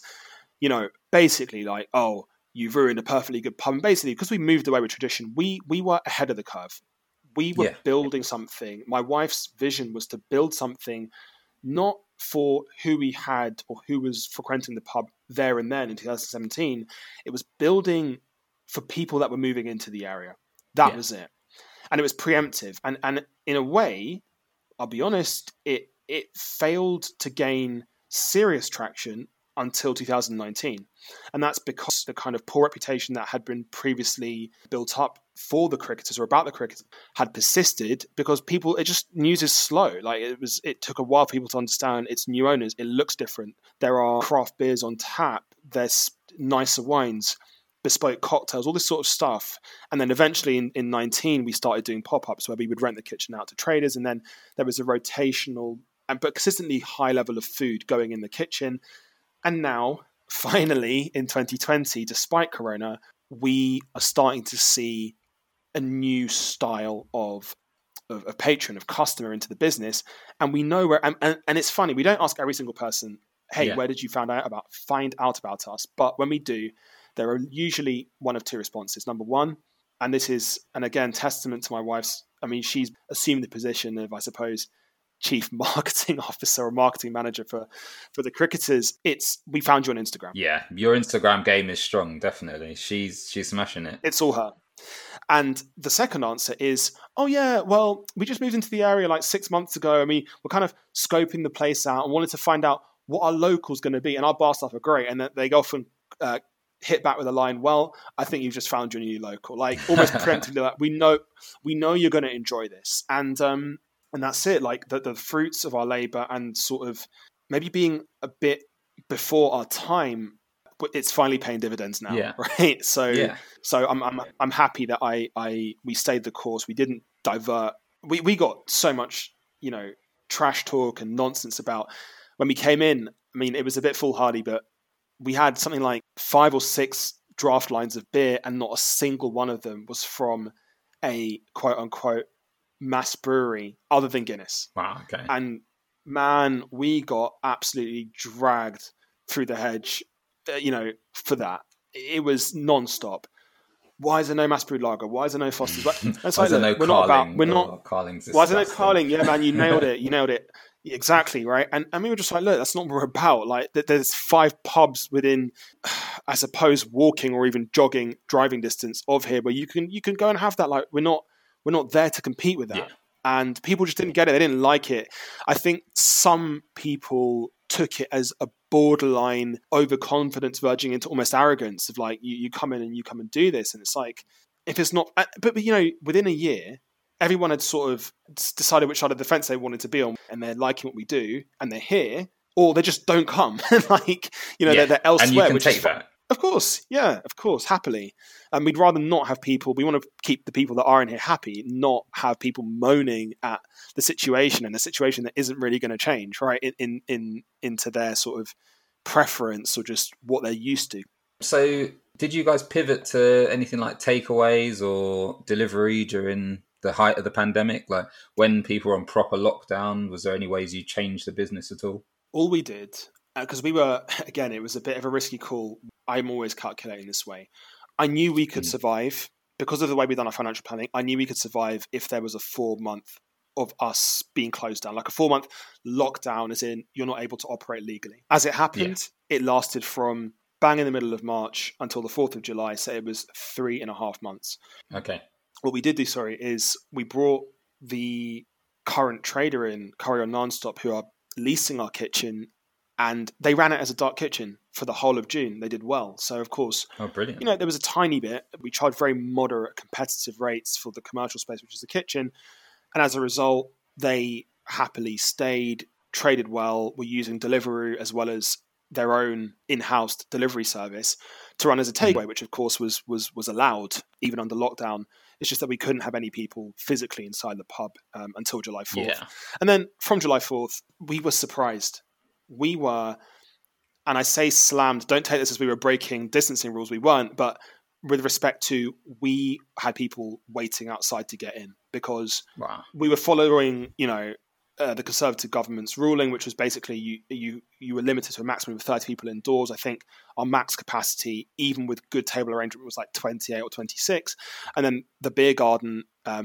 basically like, "Oh, you've ruined a perfectly good pub." And basically, because we moved away with tradition, we were ahead of the curve. We were building something. My wife's vision was to build something not for who we had or who was frequenting the pub there and then in 2017. It was building for people that were moving into the area. That was it. And it was preemptive. And in a way, I'll be honest, it failed to gain serious traction until 2019. And that's because the kind of poor reputation that had been previously built up for the cricketers or about the cricketers had persisted because news is slow. Like it took a while for people to understand it's new owners. It looks different. There are craft beers on tap. There's nicer wines, bespoke cocktails, all this sort of stuff. And then eventually in 19, we started doing pop-ups where we would rent the kitchen out to traders. And then there was a rotational but consistently high level of food going in the kitchen. And now, finally, in 2020, despite Corona, we are starting to see a new style of patron, of customer into the business. And we know where, and it's funny, we don't ask every single person, "Hey, where did you find out about us?" But when we do, there are usually one of two responses. Number one, and again, testament to my wife's, I mean, she's assumed the position of, I suppose, chief marketing officer or marketing manager for the cricketers. We found you on Instagram. Yeah, your Instagram game is strong, definitely. She's smashing it. It's all her. And the second answer is, "Oh yeah, well, we just moved into the area like 6 months ago. I mean, we're kind of scoping the place out and wanted to find out what our local's going to be, and our bar staff are great." And they often hit back with a line, "Well, I think you've just found your new local." Like almost preemptively, like, we know you're going to enjoy this. And that's it, like the fruits of our labor and sort of maybe being a bit before our time, but it's finally paying dividends now, right? So I'm happy that we stayed the course. We didn't divert. We got so much, trash talk and nonsense about when we came in. I mean, it was a bit foolhardy, but we had something like 5 or 6 draft lines of beer, and not a single one of them was from a quote unquote mass brewery other than Guinness. Wow, okay. And man, we got absolutely dragged through the hedge, for that. It was non-stop. Why is there no mass brewed lager? Why is there no Foster's? It's like, look, we're not about. We're not. Carling's why is there no Carling? Yeah, man, you nailed it. Exactly, right? And we were just like, look, that's not what we're about. Like, there's 5 pubs within, I suppose, walking or even jogging, driving distance of here, where you can go and have that. Like, we're not there to compete with that. Yeah. And people just didn't get it. They didn't like it. I think some people took it as a borderline overconfidence verging into almost arrogance of like, you come in and you come and do this. And it's like, if it's not, but within a year, everyone had sort of decided which side of the fence they wanted to be on, and they're liking what we do, and they're here, or they just don't come. Like, they're elsewhere. And you can take that. Of course, happily. And we'd rather not have people. We want to keep the people that are in here happy, not have people moaning at the situation, and the situation that isn't really going to change, right? Into their sort of preference or just what they're used to. So, did you guys pivot to anything like takeaways or delivery during the height of the pandemic? Like when people were on proper lockdown, was there any ways you changed the business at all? All we did, because we were, again, it was a bit of a risky call. I'm always calculating this way. I knew we could survive because of the way we've done our financial planning. I knew we could survive if there was a 4-month of us being closed down, like a 4-month lockdown, as in you're not able to operate legally. As it happened, it lasted from bang in the middle of March until the 4th of July. So it was 3.5 months. Okay. What we did do, is we brought the current trader in, Curry on Nonstop, who are leasing our kitchen, and they ran it as a dark kitchen for the whole of June. They did well. So, of course, brilliant. There was a tiny bit. We charged very moderate competitive rates for the commercial space, which is the kitchen. And as a result, they happily stayed, traded well, were using Deliveroo as well as their own in-house delivery service to run as a takeaway, which of course was allowed even under lockdown. It's just that we couldn't have any people physically inside the pub until July 4th. Yeah. And then from July 4th, we were surprised. We were, and I say slammed, don't take this as we were breaking distancing rules, we weren't, but with respect to, we had people waiting outside to get in because we were following, the Conservative government's ruling, which was basically you were limited to a maximum of 30 people indoors. I think our max capacity, even with good table arrangement, was like 28 or 26. And then the beer garden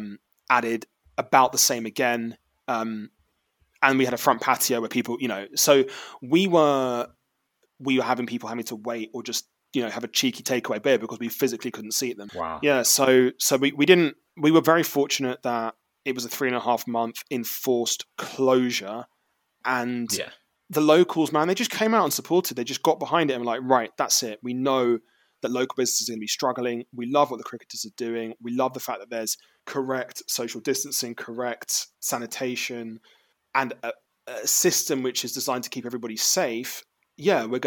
added about the same again. And we had a front patio where people, so we were having people having to wait or just, have a cheeky takeaway beer because we physically couldn't seat them. Wow. Yeah. So we were very fortunate that it was a 3.5 month enforced closure, and the locals, man, they just came out and supported. They just got behind it and were like, right, that's it. We know that local businesses are going to be struggling. We love what the cricketers are doing. We love the fact that there's correct social distancing, correct sanitation, and a system which is designed to keep everybody safe. Yeah, we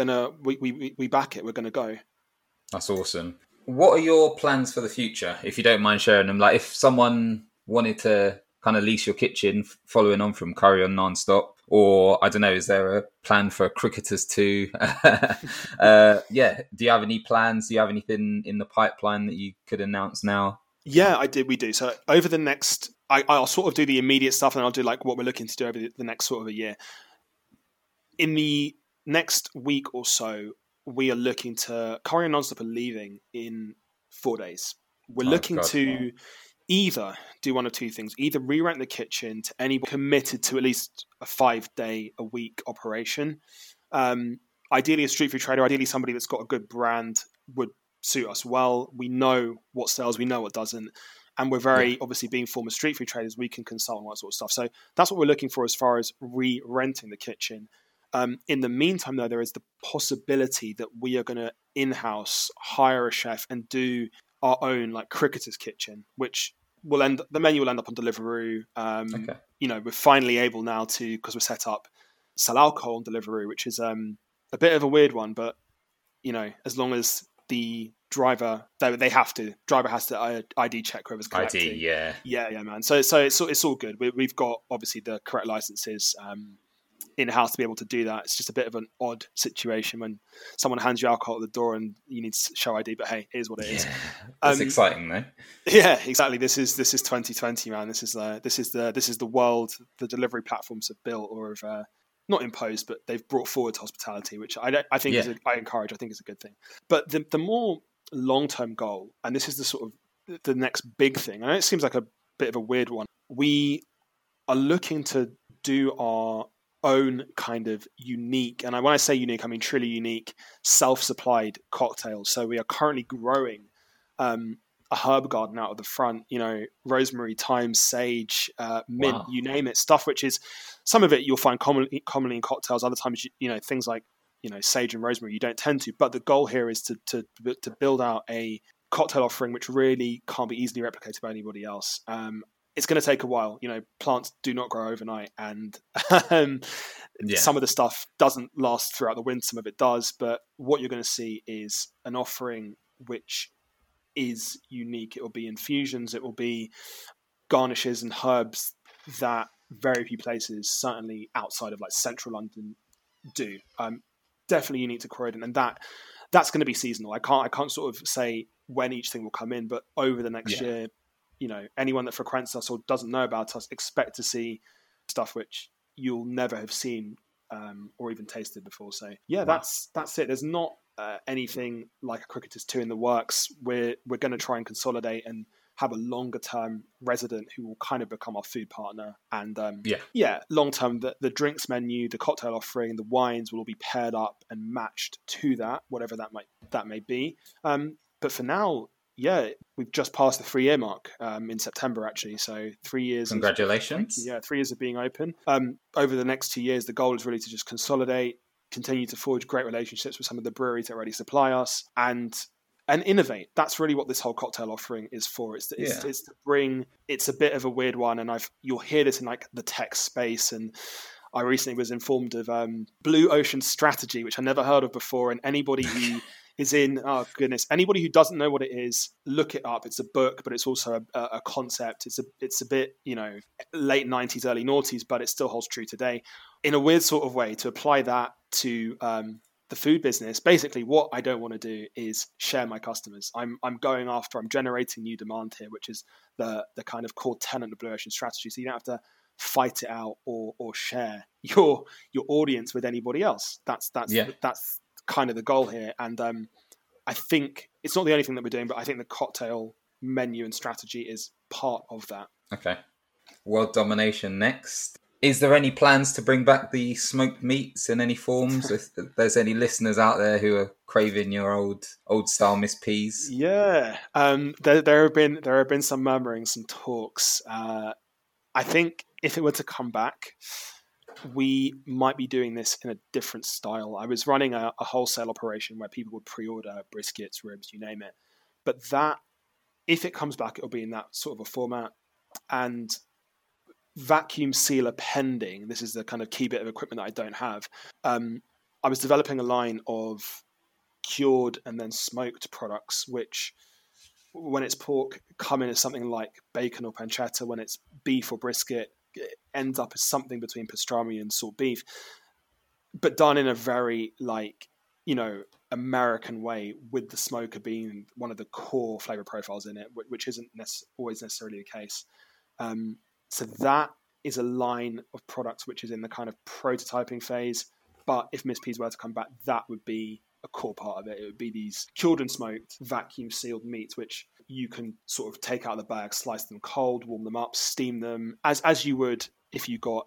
back it. We're going to go. That's awesome. What are your plans for the future, if you don't mind sharing them? Like if someone wanted to kind of lease your kitchen following on from Curry on Nonstop, or I don't know, is there a plan for Cricketers 2? Do you have any plans? Do you have anything in the pipeline that you could announce now? Yeah, we do. So over the next, I'll sort of do the immediate stuff, and I'll do like what we're looking to do over the next sort of a year. In the next week or so, we are looking to, Curry and Nonstop are leaving in 4 days. We're looking to either do one of two things: either re-rent the kitchen to anyone committed to at least a 5-day-a-week operation. Ideally a street food trader, ideally somebody that's got a good brand would suit us well. We know what sells, we know what doesn't. And we're very, obviously being former street food traders, we can consult on that sort of stuff. So that's what we're looking for as far as re-renting the kitchen. In the meantime, though, there is the possibility that we are going to in-house hire a chef and do our own like Cricketers kitchen, which the menu will end up on Deliveroo. We're finally able now to, because we're set up, sell alcohol on Deliveroo, which is a bit of a weird one, but as long as the driver has to ID check whoever's collecting. Yeah, man. So it's all good. We've got obviously the correct licenses in-house to be able to do that. It's just a bit of an odd situation when someone hands you alcohol at the door and you need to show ID, but hey, it is what it is. That's exciting though. Yeah, exactly. This is 2020, man. This is the world the delivery platforms have built or have not imposed, but they've brought forward to hospitality, which I think I encourage. I think is a good thing. But the more long-term goal, and this is the sort of the next big thing, and it seems like a bit of a weird one. We are looking to do our own kind of unique, and when I say unique, I mean truly unique, self-supplied cocktails. So we are currently growing a herb garden out of the front, rosemary, thyme, sage, mint, you name it, stuff which is, some of it you'll find commonly in cocktails, other times, things like, sage and rosemary you don't tend to, but the goal here is to build out a cocktail offering which really can't be easily replicated by anybody else. It's going to take a while. Plants do not grow overnight, and some of the stuff doesn't last throughout the winter. Some of it does, but what you're going to see is an offering which is unique. It will be infusions, it will be garnishes and herbs that very few places, certainly outside of like central London, do. Definitely unique to Croydon, and that's going to be seasonal. I can't sort of say when each thing will come in, but over the next year, anyone that frequents us or doesn't know about us, expect to see stuff which you'll never have seen or even tasted before. So yeah, Wow. that's it. There's not anything like a Cricketers 2 in the works. We're going to try and consolidate and have a longer term resident who will kind of become our food partner. And long term, the drinks menu, the cocktail offering, the wines will all be paired up and matched to that, whatever that may be. But for now, we've just passed the 3-year mark in September, actually. So 3 years. Congratulations. 3 years of being open. Over the next 2 years, the goal is really to just consolidate, continue to forge great relationships with some of the breweries that already supply us, and innovate. That's really what this whole cocktail offering is for. It's to bring. It's a bit of a weird one, and you'll hear this in like the tech space. And I recently was informed of Blue Ocean Strategy, which I never heard of before. And anybody who anybody who doesn't know what it is, look it up. It's a book, but it's also a concept. It's a bit, late 90s, early noughties, but it still holds true today. In a weird sort of way, to apply that to the food business, basically what I don't want to do is share my customers. I'm generating new demand here, which is the kind of core tenet of Blue Ocean Strategy. So you don't have to fight it out or share your audience with anybody else. That's kind of the goal here. And I think it's not the only thing that we're doing, but I think the cocktail menu and strategy is part of that. Okay. World domination next. Is there any plans to bring back the smoked meats in any forms? If there's any listeners out there who are craving your old style Miss Peas? Yeah. There have been some murmuring, some talks. I think if it were to come back, we might be doing this in a different style. I was running a wholesale operation where people would pre-order briskets, ribs, you name it. But that, if it comes back, it'll be in that sort of a format. And vacuum sealer pending, this is the kind of key bit of equipment that I don't have. I was developing a line of cured and then smoked products, which when it's pork, come in as something like bacon or pancetta. When it's beef or brisket, it ends up as something between pastrami and salt beef, but done in a very American way, with the smoker being one of the core flavor profiles in it, which isn't always necessarily the case. So that is a line of products which is in the kind of prototyping phase. But if Miss Peas were to come back, that would be a core part of it. It would be these cured and smoked, vacuum sealed meats, which you can sort of take out of the bag, slice them cold, warm them up, steam them, as you would if you got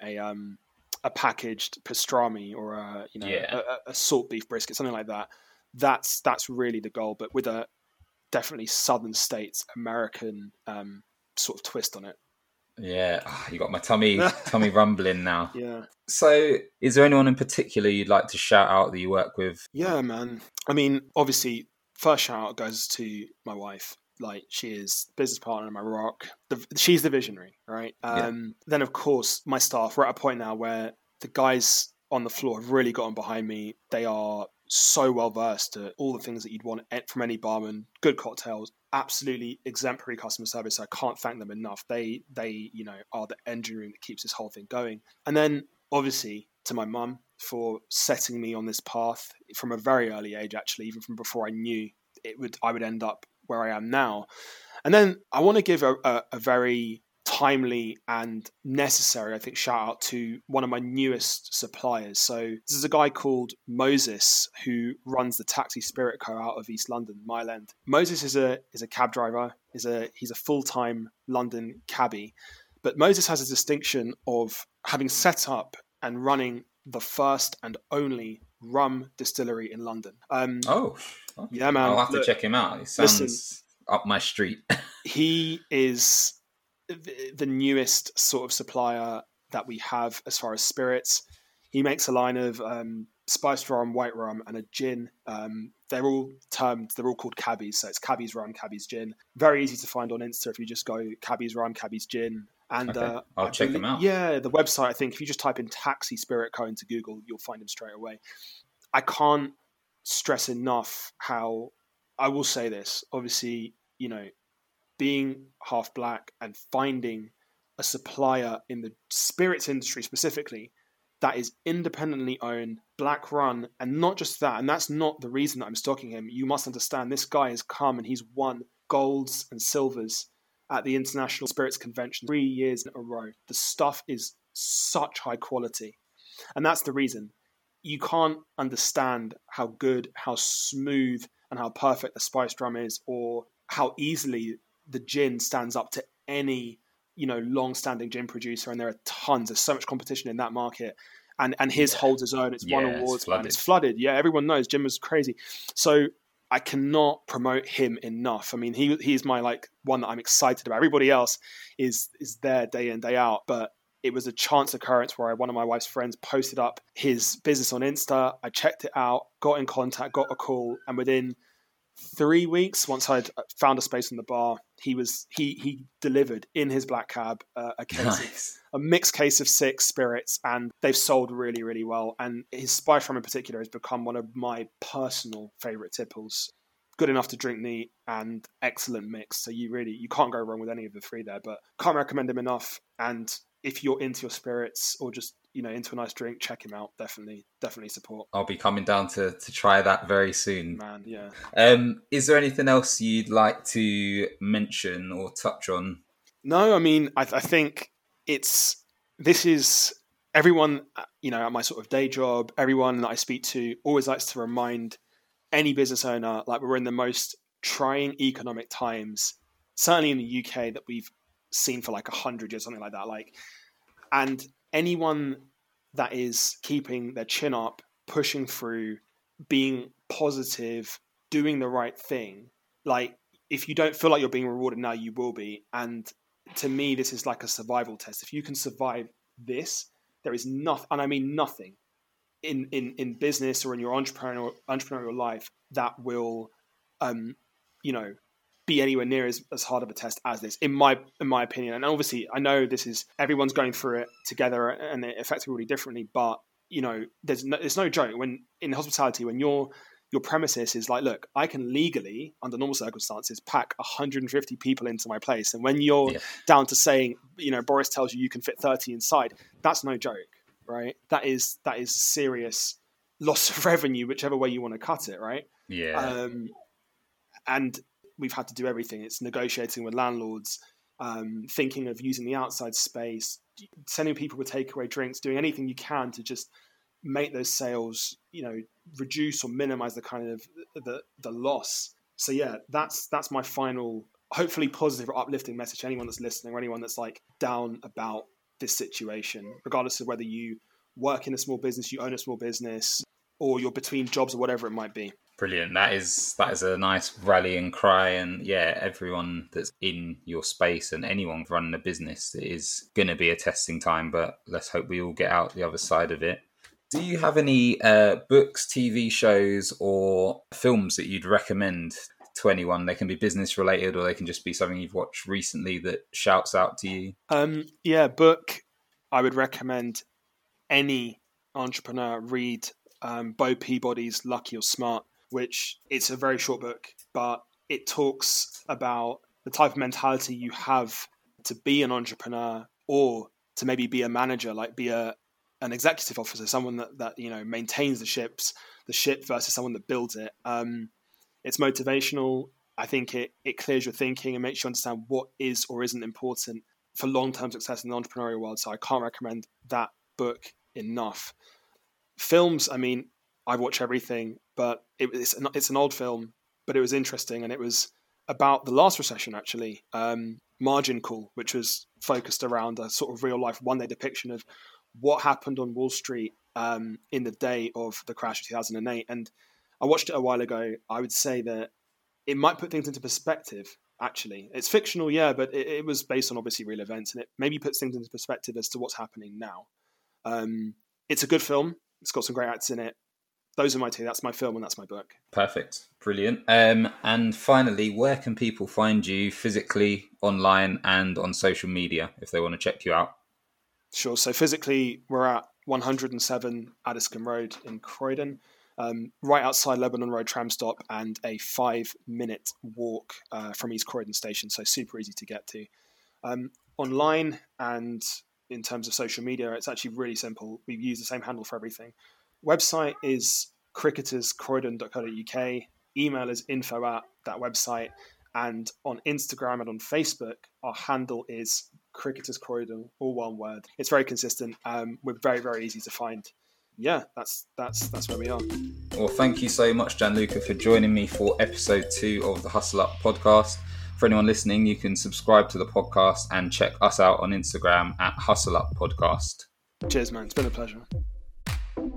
a packaged pastrami or a salt beef brisket, something like that. That's really the goal, but with a definitely Southern States American sort of twist on it. Yeah, you got my tummy rumbling now. Yeah. So, is there anyone in particular you'd like to shout out that you work with? Yeah, man. I mean, obviously, first shout out goes to my wife. Like, she is business partner in my rock. She's the visionary, right? Then, of course, my staff. We're at a point now where the guys on the floor have really gotten behind me. They are so well versed at all the things that you'd want from any barman. Good cocktails, absolutely exemplary customer service. I can't thank them enough. They are the engine room that keeps this whole thing going. And then obviously to my mum for setting me on this path from a very early age, actually, even from before I knew I would end up where I am now. And then I want to give a very timely and necessary, I think, shout out to one of my newest suppliers. So this is a guy called Moses who runs the Taxi Spirit Co out of East London, Mile End. Moses is a cab driver. He's a full-time London cabbie, but Moses has a distinction of having set up and running the first and only rum distillery in London. Yeah, man! I'll have to check him out. He sounds up my street. He is the newest sort of supplier that we have as far as spirits. He makes a line of spiced rum, white rum, and a gin. They're all called cabbies, so it's cabbies rum, cabbies gin. Very easy to find on Insta if you just go cabbies rum, cabbies gin. And I'll check them out. Yeah, the website, I think if you just type in Taxi Spirit Co into Google, you'll find him straight away. I can't stress enough how, I will say this, obviously, being half black and finding a supplier in the spirits industry specifically that is independently owned, black run, and not just that, and that's not the reason that I'm stalking him. You must understand, this guy has come and he's won golds and silvers at the International Spirits Convention 3 years in a row. The stuff is such high quality. And that's the reason. You can't understand how good, how smooth, and how perfect the spice rum is, or how easily the gin stands up to any, long-standing gin producer. And there are tons. There's so much competition in that market. And his holds his own. It's won awards, man. It's flooded. Yeah, everyone knows Jim was crazy. So I cannot promote him enough. I mean, he's my one that I'm excited about. Everybody else is there day in, day out. But it was a chance occurrence where one of my wife's friends posted up his business on Insta. I checked it out, got in contact, got a call, and within 3 weeks, once I'd found a space in the bar, he delivered in his black cab a mixed case of 6 spirits, and they've sold really, really well. And his spice rum in particular has become one of my personal favourite tipples. Good enough to drink neat and excellent mix. So you can't go wrong with any of the 3 there, but can't recommend him enough. And if you're into your spirits or just, into a nice drink, check him out. Definitely support. I'll be coming down to try that very soon. Man, yeah. Is there anything else you'd like to mention or touch on? No, I mean, I think this is everyone, at my sort of day job, everyone that I speak to always likes to remind any business owner, we're in the most trying economic times, certainly in the UK, that we've seen for 100 years, something like that. And anyone that is keeping their chin up, pushing through, being positive, doing the right thing, if you don't feel like you're being rewarded now, you will be. And to me, this is like a survival test. If you can survive this, there is nothing, and I mean nothing, in business or in your entrepreneurial life that will, be anywhere near as hard of a test as this, in my opinion. And obviously, I know everyone's going through it together, and it affects everybody differently. But there's no joke when in hospitality, when your premises is look, I can legally, under normal circumstances, pack 150 people into my place, and when you're down to saying, Boris tells you can fit 30 inside, that's no joke. Right, that is serious loss of revenue, whichever way you want to cut it. Right, and we've had to do everything. It's negotiating with landlords, thinking of using the outside space, sending people with takeaway drinks, doing anything you can to just make those sales, reduce or minimize the kind of the loss. So yeah, that's my final, hopefully positive or uplifting message to anyone that's listening or anyone that's down about this situation, regardless of whether you work in a small business, you own a small business, or you're between jobs or whatever it might be. Brilliant. That is a nice rallying cry. And everyone that's in your space and anyone running a business, it is going to be a testing time, but let's hope we all get out the other side of it. Do you have any books, TV shows, or films that you'd recommend to anyone? They can be business related, or they can just be something you've watched recently that shouts out to you. Book. I would recommend any entrepreneur read Bo Peabody's Lucky or Smart, which it's a very short book, but it talks about the type of mentality you have to be an entrepreneur or to maybe be a manager, be an executive officer, someone that maintains the ship versus someone that builds it. It's motivational. I think it clears your thinking and makes you understand what is or isn't important for long-term success in the entrepreneurial world. So I can't recommend that book enough. Films, I mean, I watch everything, but it's an old film, but it was interesting, and it was about the last recession, actually. Margin Call, which was focused around a sort of real-life one-day depiction of what happened on Wall Street in the day of the crash of 2008. And I watched it a while ago. I would say that it might put things into perspective, actually. It's fictional, but it was based on obviously real events, and it maybe puts things into perspective as to what's happening now. It's a good film. It's got some great acts in it. Those are my two. That's my film and that's my book. Perfect. Brilliant. And finally, where can people find you physically, online, and on social media if they want to check you out? Sure. So physically, we're at 107 Addiscombe Road in Croydon, right outside Lebanon Road tram stop, and a 5-minute walk from East Croydon station. So super easy to get to. Online and in terms of social media, it's actually really simple. We use the same handle for everything. Website is cricketerscroydon.co.uk. Email is info@that website. And on Instagram and on Facebook, our handle is Cricketers Croydon, all one word. It's very consistent. We're very, very easy to find. Yeah, that's where we are. Well, thank you so much, Gianluca, for joining me for episode 2 of the Hustle Up podcast. For anyone listening, you can subscribe to the podcast and check us out on Instagram at Hustle Up Podcast. Cheers, man. It's been a pleasure.